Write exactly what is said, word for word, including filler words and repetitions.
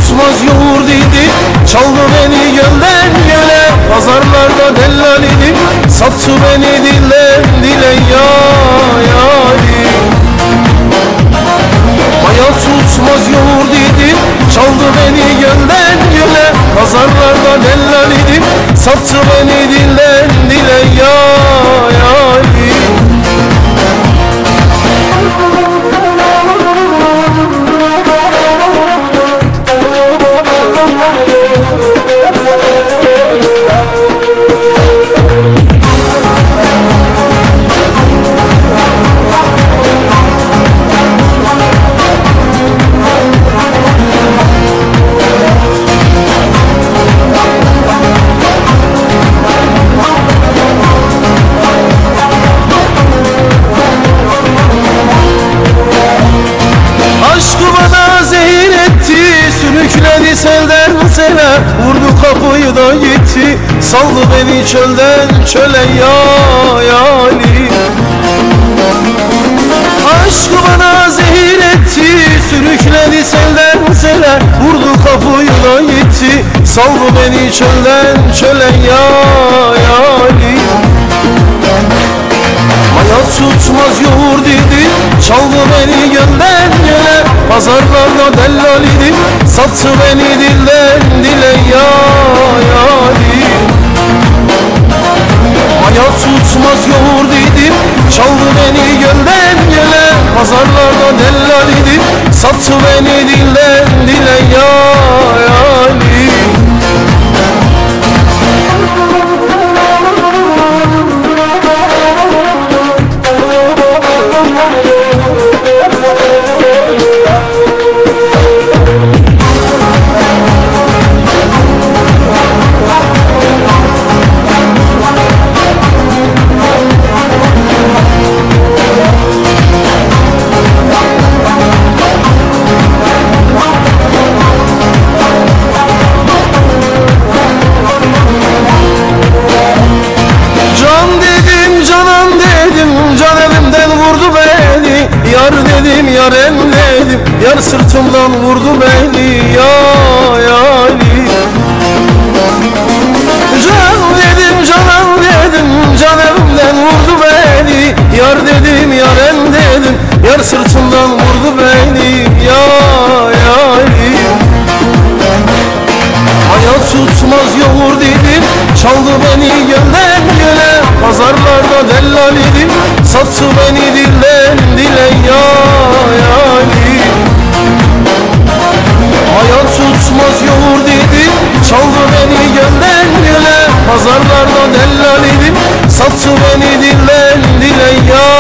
tutmaz yoğurt idi, çaldı beni gölden göle. Pazarlarda dellal idim, sattı beni dilden dile ya yarim. Maya tutmaz yoğurt idim, çaldı beni gölden göle. Pazarlarda dellal idim, sattı beni dilden dile ya yarim. Sürükledi selden sele, vurdu kapıyı da gitti, saldı beni çölden çöle ya yarim. Aşkı bana zehir etti, sürükledi selden sele, vurdu kapıyı da gitti, saldı beni çölden çöle ya yarim. Maya tutmaz yoğurt idim, çaldı beni gölden göle. Pazarlarda dellal idim, sattı beni dilden dile ya yarim. Maya tutmaz yoğurt idim, çaldı beni gölden göle. Pazarlarda dellal idim, sattı beni dilden dile ya yarim. Yar dedim, yar emledim, yar sırtımdan vurdu beni ya yarim. Can dedim, canan dedim, can evimden vurdu beni. Yar dedim, yar em dedim, yar sırtımdan vurdu beni ya yarim. Maya tutmaz yoğurt idim, çaldı beni gölden göle. Pazarlarda dellal idim, sattı beni dilden dile ya yarim. Maya tutmaz yoğurt idim, çaldı beni gölden göle. Pazarlarda dellal idim, sattı beni dilden dile ya